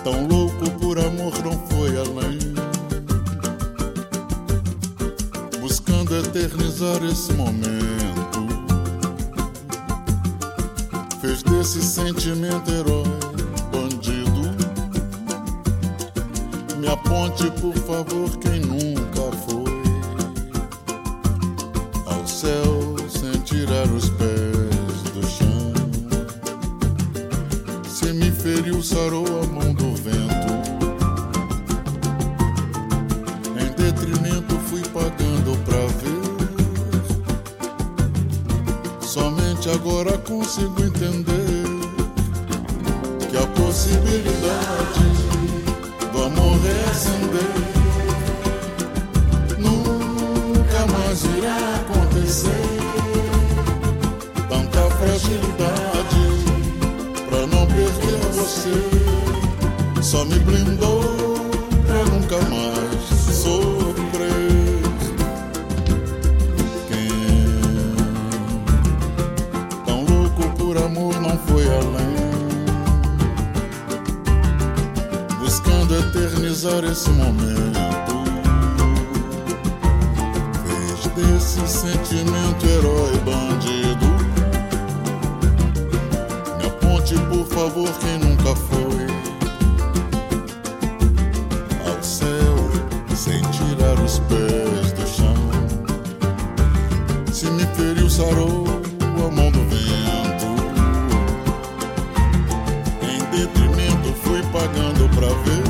Tão louco por amor não foi além, buscando eternizar esse momento. Fez desse sentimento herói, bandido. Me aponte, por favor, quem nunca foi ao céu sem tirar os pés do chão. Se me feriu, sarou a mão do vento. Em detrimento fui pagando pra ver. Somente agora consigo entender que a possibilidade do amor reacender nunca mais irá acontecer. Tanta fragilidade pra não perder você só me blindou pra nunca mais sofrer. Quem tão louco por amor não foi além, buscando eternizar esse momento. Fez desse sentimento herói, bandido. Me aponte, por favor, quem nunca foi ao céu sem tirar os pés do chão. Se me feriu, sarou a mão do vento. Em detrimento fui pagando pra ver.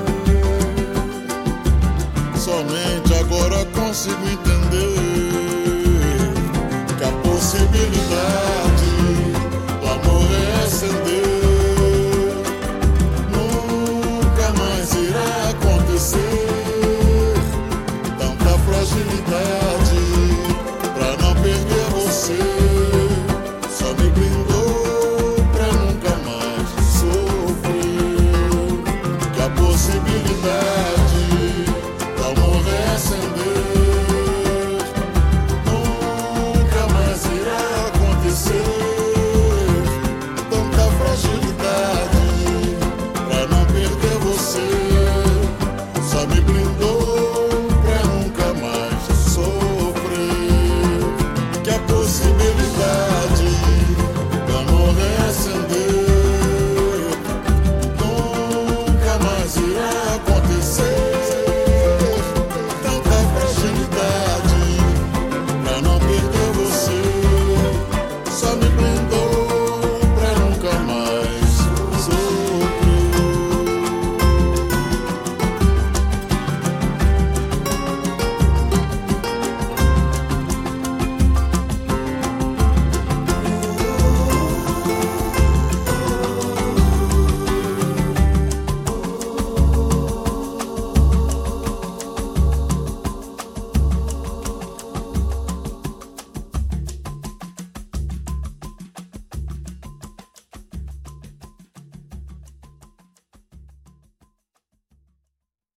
Somente agora consigo entender que a possibilidade do amor reacender nunca mais irá acontecer. Tanta fragilidade pra não perder você só me blindou pra nunca mais sofrer. Que a possibilidade do amor reacender nunca mais irá acontecer. Tanta fragilidade pra não perder você só me blindou pra nunca mais sofrer. Que a possibilidade do amor reacender nunca mais irá acontecer. Tanta fragilidade pra não perder você só me blindou